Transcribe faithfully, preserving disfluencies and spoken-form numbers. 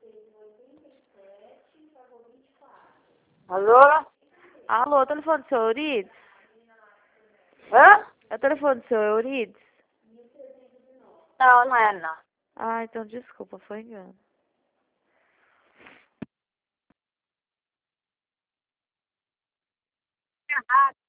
Alô? Alô, o telefone do seu Eurides? Hã? É o telefone do seu Eurides? Não, não é não. Ah, então desculpa, foi engano. Errado.